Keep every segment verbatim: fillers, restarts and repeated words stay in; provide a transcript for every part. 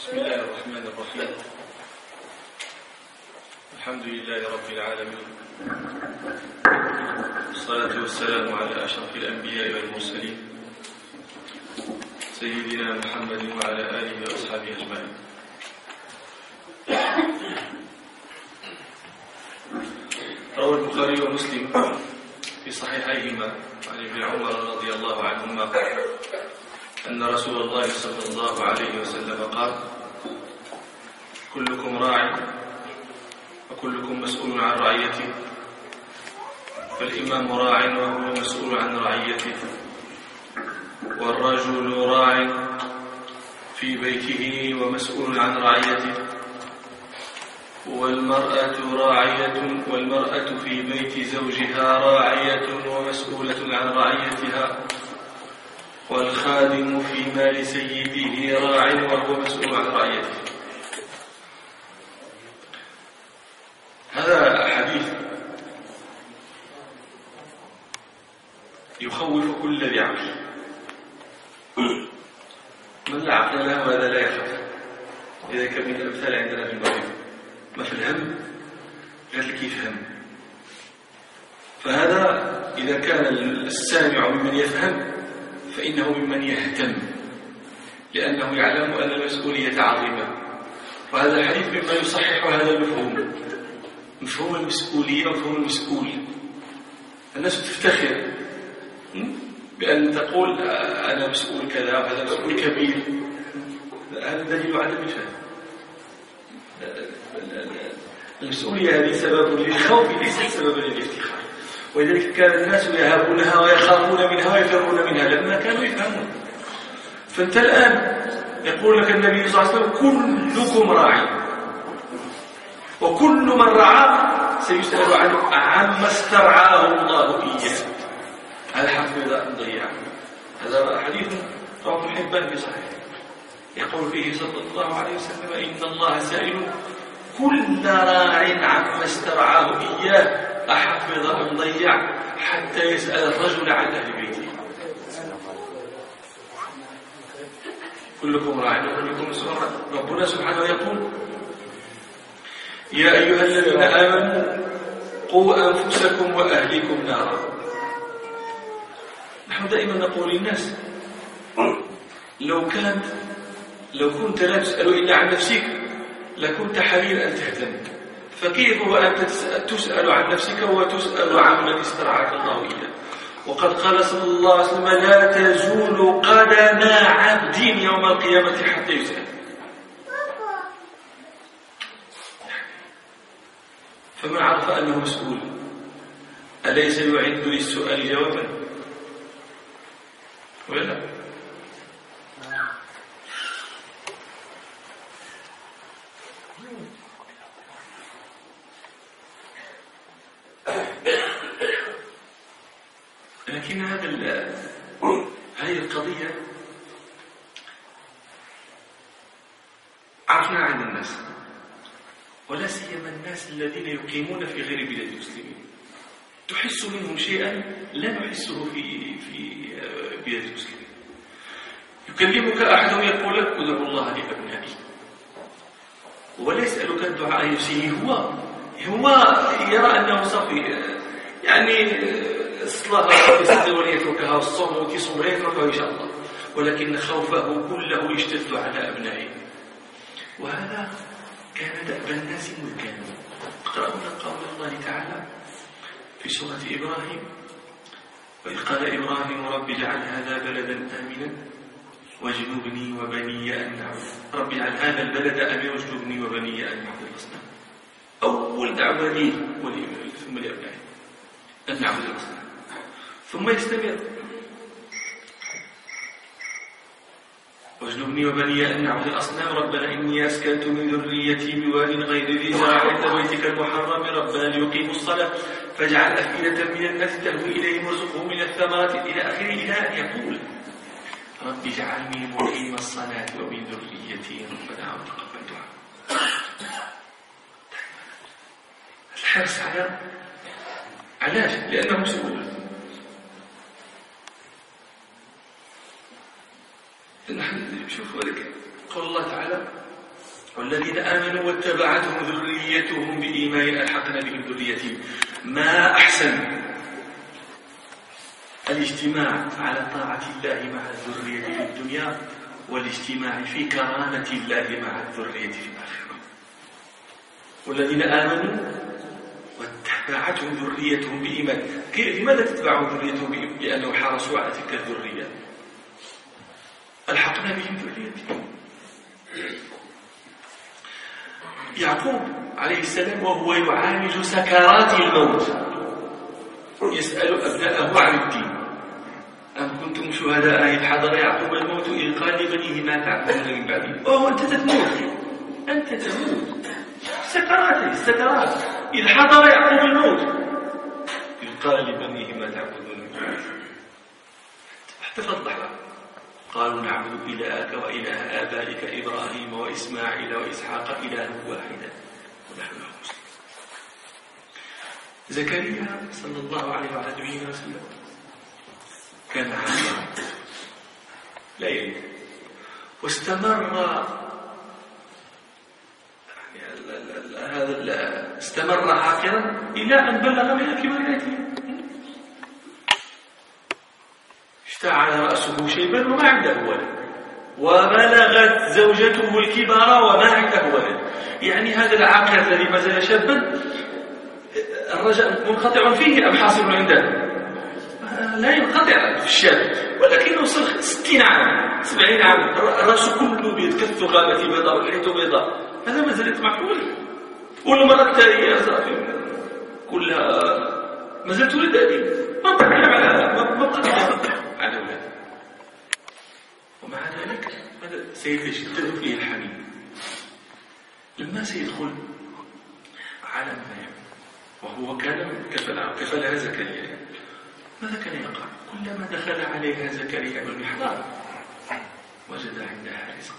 بسم الله الرحمن الرحيم. الحمد لله رب العالمين، والصلاة والسلام على أشرف الأنبياء والمرسلين سيدنا محمد وعلى آله وأصحابه أجمعين. روى البخاري ومسلم في صحيحيهما عن ابن عمر رضي الله عنهما أن رسول الله صلى الله عليه وسلم قال: كلكم راع وكلكم مسؤول عن رعيته، فالإمام راع وهو مسؤول عن رعيته، والرجل راع في بيته ومسؤول عن رعيته، والمرأة راعية والمرأة في بيت زوجها راعية ومسؤولة عن رعيتها، والخادم في مال سيده راع وهو مسؤول عن رعيته. هذا حديث يخوف كل ذي عقل. من لا عقل له هذا لا يخاف. إذا كان من الأمثال عندنا في المغرب ما في الهم قال لك يفهم. فهذا إذا كان السامع ممن يفهم فإنه ممن يهتم، لأنه يعلم أن المسؤولية عظيمة. وهذا الحديث مما يصحح هذا المفهوم، مفهوم المسؤولية ومفهوم المسؤول. الناس تفتخر بأن تقول أنا مسؤول كذا وهذا مسؤول كبير، هذا دليل عدم الفهم. المسؤولية هذه سبب للخوف ليس سببا للافتخار، ولذلك كان الناس يهابونها ويخافون منها ويفرون منها لما كانوا يفهمون. فأنت الآن يقول لك النبي صلى الله عليه وسلم: كلكم راعي، وكل من رعى سيسأل عنه عما استرعاه الله إياه، هل حفظ أم ضيع. هذا حديث رواه ابن حبان في صحيح، يقول فيه صلى الله عليه وسلم: إن الله سائل كل راع عما استرعاه إياه أحفظ أم ضيع، حتى يسأل الرجل عن أهل بيته. كلكم راع وكلكم مسؤول. ربنا سبحانه يقول: يا أيها الذين آمنوا قوا أنفسكم وأهليكم نارا. نحن دائما نقول للناس: لو كانت لو كنت لا تسأل إلا عن نفسك لكنت حريا أن تهتم، فكيف وأنت تسأل عن نفسك وتسأل عن من استرعاك الله إياه؟ وقد قال صلى الله عليه وسلم: لا تزول قدم عبد يوم القيامة حتى يسأل. فمن عرف أنه مسؤول أليس يعد للسؤال جوابا ولا لا؟ لكن هذا هذه القضية عرفنا عن الناس، ولا سيما الناس الذين يقيمون في غير بلاد المسلمين. تحس منهم شيئا لا نحسه في في بلاد المسلمين. يكلمك أحدهم يقول لك: ادعو الله لأبنائي، ولا يسألك الدعاء يسيه. هو هو يرى أنه صفي، يعني الصلاة يصلي وليتركها، والصوم وكيصوم لا يتركها إن شاء الله، ولكن خوفه كله يشتد على أبنائه. وهذا كان دأب الناس من كانوا. اقرأوا قول الله تعالى في سورة إبراهيم: وإذ قال إبراهيم رب اجعل هذا بلدا آمنا واجنبني وبني أن نعبد. رب اجعل هذا البلد آمنا واجنبني وبني أن نعبد الأصنام. أول دعوة ليه ثم لأبنائه أن نعبد الأصنام. ثم يستمر: واجنبني وبني أن نعبد الأصنام ربنا إني أسكنت من ذريتي بواد غير ذي زرع عند بيتك المحرم ربنا ليقيموا الصلاة فاجعل أفئدة من الناس تهوي إليهم وارزقهم من الثمرات إلى آخره، إلى أن يقول: رب اجعلني مقيم الصلاة ومن ذريتي ربنا وتقبل دعاء. الحرص على علاش؟ لأنه مسؤول. نحن شوفوا ذلك قول الله تعالى: والذين آمنوا واتبعتهم ذريتهم بإيمان ألحقنا بهم ذريتهم. ما أحسن الاجتماع على طاعة الله مع الذرية في الدنيا والاجتماع في كرامة الله مع الذرية في الآخرة. والذين آمنوا واتبعتهم ذريتهم بإيمان. لماذا تتبعهم ذريتهم بإيمان؟ لأنه حرصوا على تلك الذرية. ألحقنا بهم ذريتهم. يعقوب عليه السلام وهو يعالج سكرات الموت يسأل أبناءه عن الدين. أم كنتم شهداء إذ حضر يعقوب الموت إذ قال لبنيه ما تعبدون من بعدي. وهو أنت تموت، أنت تموت. سكرات السكرات إذ حضر يعقوب الموت إذ قال لبنيه ما تعبدون من بعدي. احتفظ لحظة. قالوا نعبد إلهك وإله آبائك إبراهيم وإسماعيل وإسحاق إلها واحدا ونحن له مسلمون. زكريا صلى الله عليه وعلى نبينا وسلم كان عاقرا لا يلد، واستمر هذا استمر عاقرا إلى أن بلغ من الكبر اليتيم. اشتعل رأسه شيبا وما عنده ولد، وبلغت زوجته الكبر وما عنده ولد. يعني هذا العاقر الذي ما زال شابا الرجاء منقطع فيه أم حاصل عنده؟ لا ينقطع في الشاب، ولكنه وصل ستين عام سبعين عام رأسه كله بيض كالثغامة بيضاء والحيط بيضاء. هذا ما زالت معقول. والمرأة التالية كلها ما زالت تولد هذه ما بقى على ما بقى على أولاد. ومع ذلك هذا سيتجدد فيه الحنين. لما سيدخل عالم مريم وهو كان كفلها زكريا، ماذا كان يقع؟ كلما دخل عليها زكريا بالمحراب وجد عندها رزقا.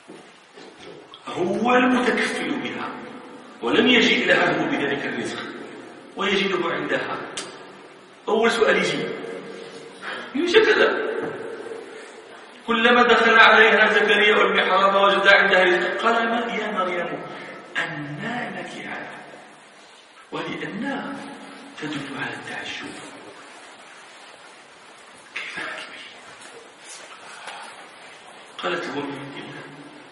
هو المتكفل بها ولم يجد لها هو بذلك الرزق ويجده عندها. أول سؤال يجي يمشي كذا. كلما دخل عليها زكريا والمحراب وجد عندها رزق قال ما يا مريم أنى لك هذا؟ ولأنها تدل على التعجب. كيف لك به؟ قالت هو من عند الله.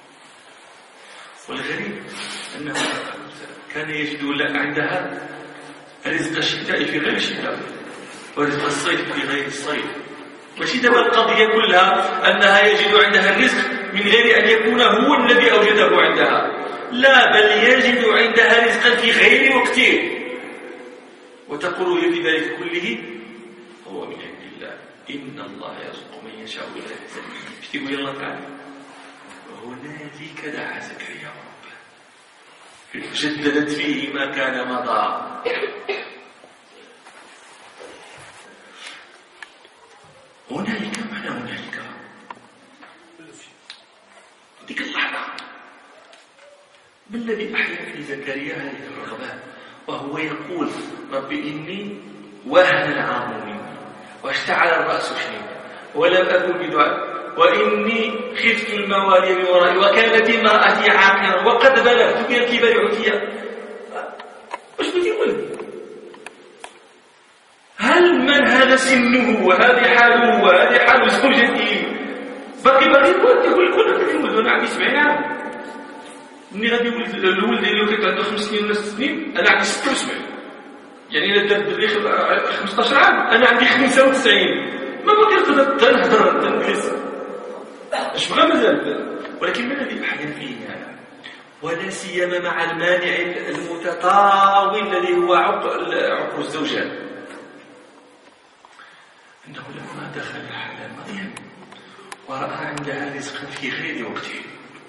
والغريب أنه كان يجد عندها رزق الشتاء في غير الشتاء ورزق الصيف في غير الصيف. ماشي دابا القضية كلها أنها يجد عندها الرزق من غير أن يكون هو الذي أوجده عندها، لا بل يجد عندها رزقا في غير وقته. وتقول هي بذلك كله هو من عند الله إن الله يرزق من يشاء بغير حساب. ايش تقول الله تعالى؟ وهنالك دعا زكريا ربه جددت فيه ما كان مضى. هنالك معنى هنالك ديك اللحظة. ما الذي أحيا في زكريا هذه الرغبة وهو يقول رب إني وهن العظم مني واشتعل الرأس شيبا ولم أكن بدعاء وإني خفت الموالي من ورائي وكانت امرأتي عاقرا وقد بلغت من الكبر عتيا. واش بغيتي يقول؟ هل من هذا سنه وهذه حاله وهذه حال زوجته باقي باقي يقول كل غادي يولد وانا عندي سبعين عام؟ ملي غادي يولد الولد اللي ولد عنده خمس سنين ولا ست سنين انا عندي ستة وسبعين. يعني الا دار الدري خمسطاش عام انا عندي خمسة وتسعين. ما باقي نقدر تنهضر تنقص اش بغا مازال. ولكن ما الذي احيا فيه هذا؟ ولا سيما مع المانع المتطاول الذي هو عقر الزوجات، انه لما دخل على مريم ورأى عندها رزقا في غير وقته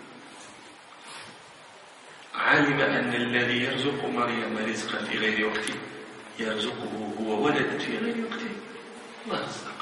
علم أن الذي يرزق مريم رزقا في غير وقته يرزقه هو ولدا في غير وقته. الله رزق.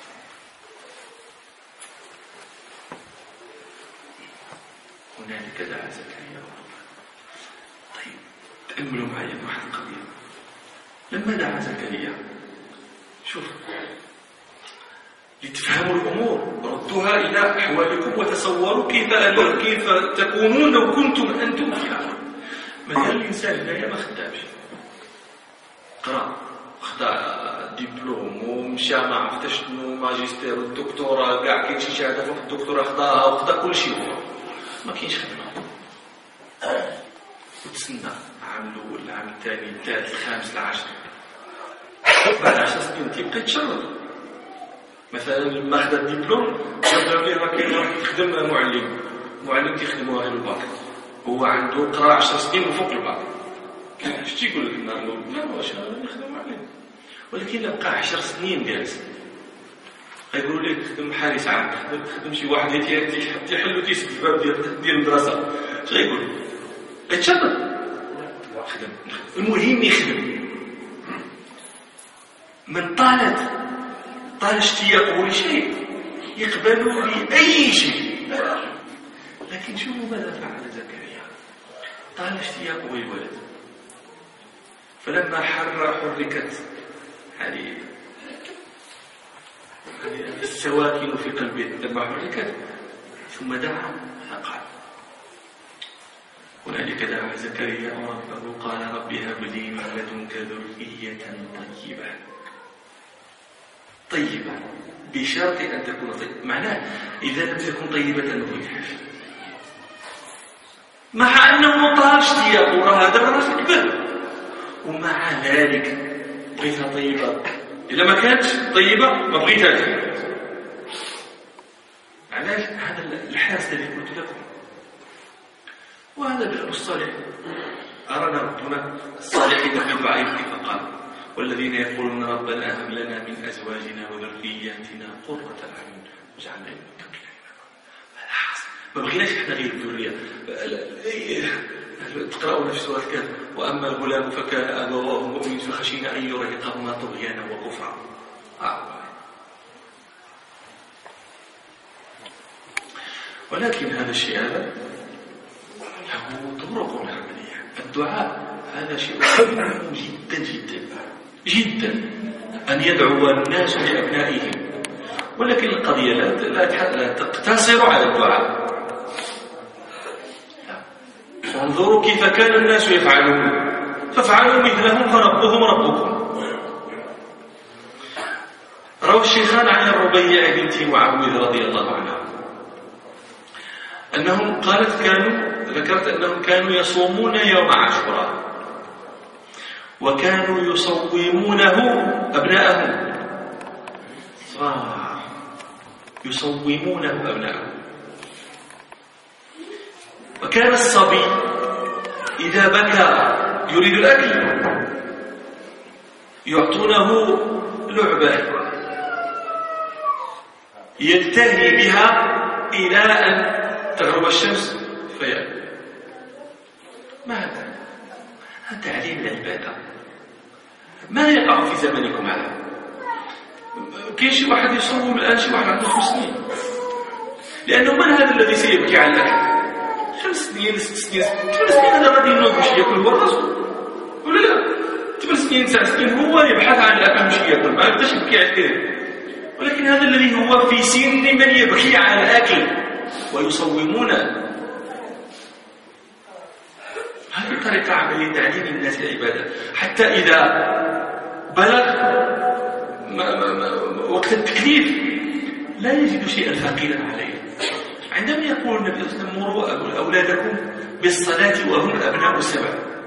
هنالك دعا زكريا ربه. طيب تأملوا معي واحد القضية. لما دعا زكريا شوف لتفهموا الأمور ردوا ردوها إلى أحوالكم وتصوروا كيف كيف تكونون لو كنتم أنتم في الأرض. مثلا الإنسان هنايا ما خدامش، قرا خدا دبلوم ومشى ما عرفت شنو ماجستير والدكتوراه كاع كاين شي شهاده فوق الدكتوراه خداها وخدا كل شيء ما كاينش خدمه، وتسنى عام الاول العام الثاني الثالث الخامس العاشر بعد عشر سنين تيبقى يتشرد. مثلا لما خدا الدبلوم قالوا ليه راه كاين واحد يخدم معلم معلم تيخدموها غير الباك، هو عنده قرا عشر سنين وفوق الباك، اش تيقول لك النهار الاول لا واش انا نخدم معلم، ولكن بقى عشر سنين جالس يقولوا لك تخدم حارس عام، تخدم شي واحد تيحل وتيسد الباب ديال ديال المدرسه، اش غيقول غيتشرد خدم. المهم يخدم. من طالت طال اشتياقه لشيء يقبل بأي شيء. لكن شوفوا ماذا فعل زكريا، طال اشتياقه للولد، فلما حر حركت هذه السواكن في قلبه لما حركت ثم دعا فقال هنالك دعا زكريا ربه قال رب هب لي من لدنك ذرية طيبة طيبة بشرط أن تكون طيبة. معناه إذا لم تكن طيبة نضيعها، مع أنه طال اشتياقه راه هذا الراجل كبر ومع ذلك بغيتها طيبة. إذا ما كانت طيبة ما بغيتهاش. علاش؟ هذا الحاس الذي قلت لكم، وهذا بئر الصالح. أرانا ربنا الصالحين في دعائهم كيف قال والذين يقولون ربنا هب لنا من أزواجنا وذرياتنا قرة أعين واجعلنا للمتقين إماما. هذا حاصل، ما بغيناش احنا غير الذرية. تقرأوا في سورة الكهف وأما الغلام فكان أبواه مؤمنين فخشينا أن يرهقهما طغيانا وكفرا. آه. ولكن هذا الشيء هذا له طرق عملية. الدعاء هذا شيء مهم جدا جدا جدا، أن يدعو الناس لأبنائهم، ولكن القضية لا تقتصر على الدعاء. انظروا كيف كان الناس يفعلون فافعلوا مثلهم فربهم ربكم. روى الشيخان عن الربيع بنت معوذ رضي الله عنها أنهم قالت كانوا ذكرت أنهم كانوا يصومون يوم عاشوراء وكانوا يصومونه أبناءهم صغار، يصومونه أبناءهم. وكان الصبي إذا بكى يريد الأكل يعطونه لعبة يلتهي بها إلى أن تغرب الشمس فيأكل. ما هذا؟ هذا تعليم العبادة. ماذا يقع في زمنكم هذا؟ كاين شي واحد يصوم الآن شي واحد عنده خمس سنين، لأنه من هذا الذي سيبكي على الأكل؟ خمس سنين ست سنين ثمان سنين هذا غادي ينوض باش ياكل هو راسو ولا لا؟ ثمان سنين تسع سنين هو يبحث عن الأكل باش ياكل، ما يبداش يبكي على الكذب. ولكن هذا الذي هو في سن من يبكي على الأكل ويصومونه. هذه طريقة عملية تعليم الناس العبادة، حتى إذا بلغ ما ما ما وقت التكليف لا يجد شيئا ثقيلا عليه. عندما يقول النبي صلى الله عليه وسلم مروا أولادكم بالصلاة وهم أبناء سبع،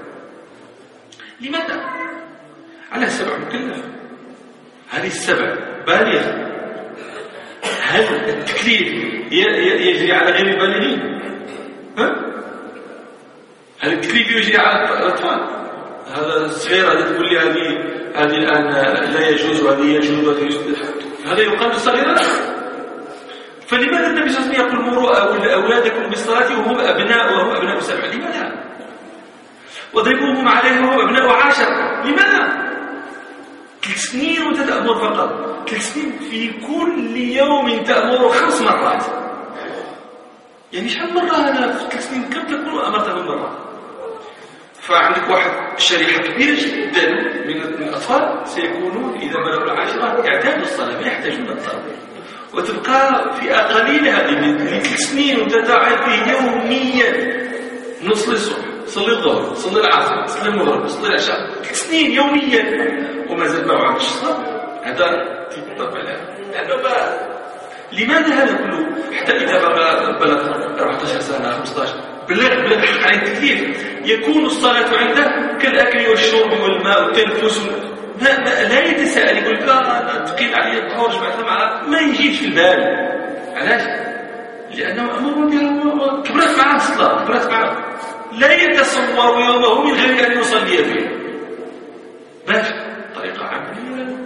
لماذا؟ على سبع مكلف، هذه السبع بالغ. هل التكليف يجري على غير البالغين؟ ها؟ هل التكليف يجري على الأطفال؟ هذا الصغير هذا تقول لي هذه هذه الآن لا يجوز وهذه يجوز وهذه يجوز، هذا يقال الصغيرات. فلماذا النبي صلى الله عليه وسلم يقول مروا أولادكم بالصلاة وهم أبناء وهم أبناء سبع؟ لماذا؟ واضربوهم عليهم وهم أبناء عشر. لماذا؟ ثلاث سنين وأنت تأمر فقط، ثلاث سنين في كل يوم تأمر خمس مرات. يعني شحال مرة هذا في ثلاث سنين كم تكون أمرتهم مرة؟ فعندك واحد شريحة كبيرة جدا من الأطفال سيكونون إذا بلغوا العاشرة اعتادوا الصلاة، ما يحتاجون الصلاة. وتبقى فئة قليلة هذه لثلاث سنين وتتعب فيه يوميا. نصلي الصبح، صلي الظهر، صلي العصر، صلي المغرب، صلي العشاء، ثلاث سنين يوميا وما زال ما وعدش الصلاة. هذا تطبق عليه لأنه بقى لماذا هذا كله؟ حتى إذا بلغ أربعة عشر سنة خمسة عشر بلغ بلغ حق عليه التكليف يكون الصلاة عنده كالأكل والشرب والماء والتنفس. ما ما لا يتساءل يقول لك لا ثقيل علي الظهر جمعت مع ما يجيش في البال. علاش؟ لأنه أمر بها كبرت معه الصلاة، كبرت معه لا يتصور يومه من غير أن يصلي فيه. باش طريقة عملية.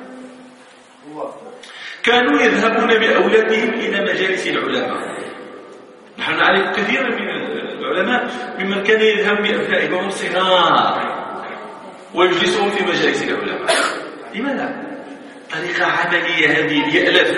كانوا يذهبون بأولادهم إلى مجالس العلماء. نحن نعرف كثيرا من العلماء ممن كان يذهب بأبنائهم وهم صغار ويجلسهم في مجالس العلماء. لماذا؟ طريقة عملية هذه يألف.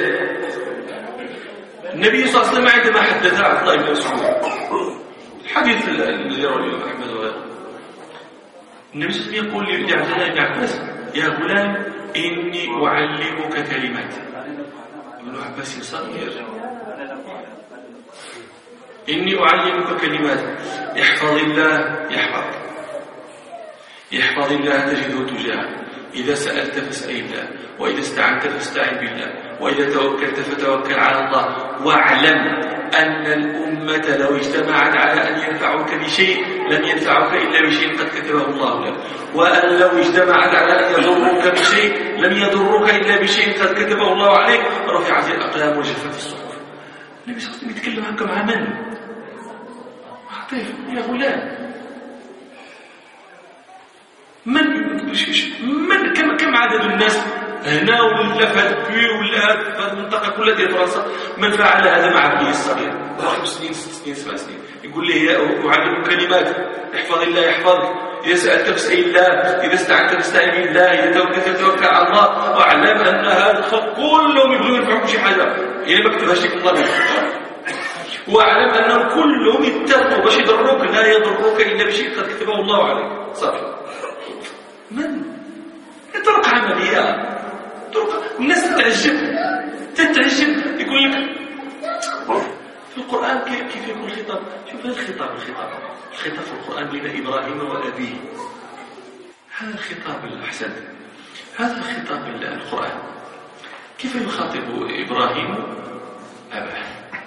النبي صلى الله عليه وسلم عندما حدث عبد الله بن مسعود الحديث الذي رواه الإمام أحمد وغيره، النبي صلى الله عليه وسلم يقول لعبد الله بن عباس: يا غلام إني أعلمك كلمات. ابن عباس يصلي: إني أعلمك كلمات احفظ الله يحفظك، احفظ الله تجده تجاهك، إذا سألت فاسأل الله، وإذا استعنت فاستعن بالله، وإذا توكلت فتوكل على الله، واعلم أن الأمة لو اجتمعت على أن ينفعوك بشيء لم ينفعوك إلا بشيء قد كتبه الله لك، وأن لو اجتمعت على أن يضروك بشيء لم يضروك إلا بشيء قد كتبه الله عليك، رفعت الأقلام وجفت الصحف. النبي صلى الله عليه وسلم يتكلم هكا مع من؟ طيب يا غلام، من من كم كم عدد الناس هنا ولا في هذا البيو ولا في المنطقه كلها ديال فرنسا من فعل هذا مع ابنه الصغير خمس سنين ست سنين سبع سنين؟ يقول له أعلمك كلمات احفظ الله يحفظك، إذا سألت فاسأل الله، إذا استعنت فاستعن بالله، إذا توكلت فتوكل على الله، واعلم أن هذا الخلق كلهم يبغوا ينفعوك شي حاجة إلا ما كتبهاش لك الله، واعلم أنهم كلهم يتقوا باش يضروك لا يضروك إلا بشيء قد كتبه الله عليك. صافي. من؟ طرق عملية، طرق الناس تتعجب تتعجب يقول لك في القرآن كيف يكون الخطاب. شوف هذا الخطاب الخطاب الخطاب في القرآن بين إبراهيم وأبيه، هذا الخطاب الأحسن، هذا الخطاب القرآن كيف يخاطب إبراهيم أباه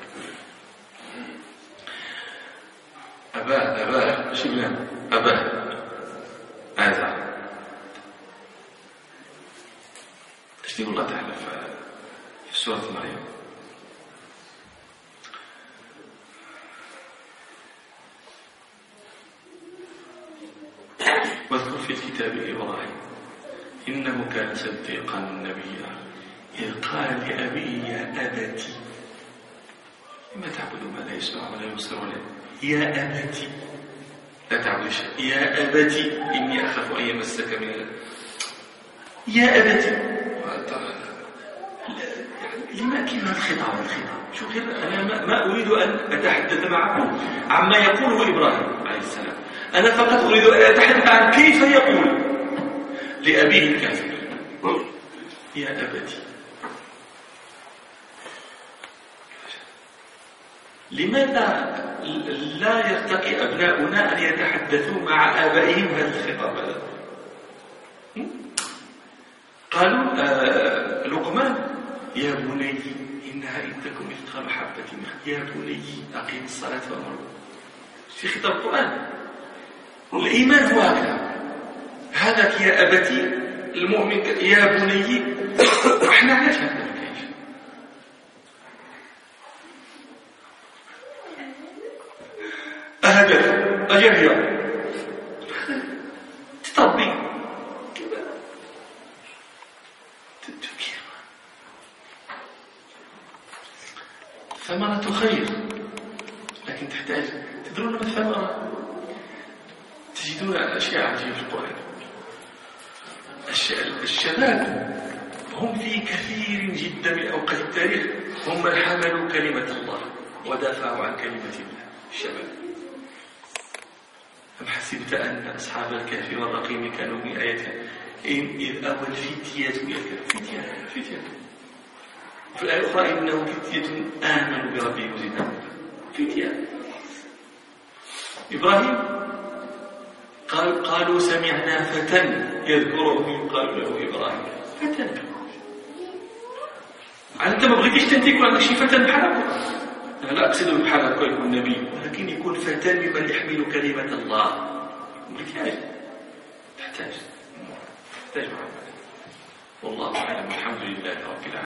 أباه أباه شو بلان أباه هذا ايش يقول الله تعالى في سورة مريم؟ واذكر في الكتاب إبراهيم إنه كان صديقا نبيا إذ قال لأبيه يا أبتي لما تعبد ما لا يسمع ولا يبصر ولا يا أبتي لا تعبد شيء يا أبتي إني أخاف أن يمسك من ال... يا أبتي لما كيف الخطاب الخطاب شو غير أنا ما, ما أريد أن أتحدث معكم عما يقوله إبراهيم عليه السلام، أنا فقط أريد أن أتحدث عن كيف يقول لأبيه الكافر يا أبتي. لماذا لا يرتقي أبناؤنا أن يتحدثوا مع آبائهم هذا الخطاب هذا؟ قالوا آه لقمان يا بني إنها إن تكن مثقال حبة يا بني أقيم الصلاة وأمر في خطاب القرآن. الإيمان هو هكذا، هذاك يا أبتي المؤمن يا بني. احنا علاش هكذا كيف؟ أهدف أجهية تطبي تفكير ثمرة خير، لكن تحتاج تدرون ما الثمرة. تجدون أشياء عجيبة في القرآن. الشباب هم في كثير جدا من أوقات التاريخ هم من حملوا كلمة الله ودافعوا عن كلمة الله. الشباب أم حسبت أن أصحاب الكهف والرقيم كانوا من آياتها إذ أوى الفتية إلى الكهف. فتية فتية وفي الآية الأخرى إنه فتية آمنوا بربهم وزدناهم فتية. إبراهيم قال قالوا سمعنا فتى يذكرهم يقال له إبراهيم. فتى أنت ما بغيتيش تنتي يكون شي فتى بحالك، أنا لا أقصد بحالك يكون نبي، ولكن يكون فتى ممن يحمل كلمة الله. ما تحتاج تحتاج والله أعلم. الحمد لله رب العالمين.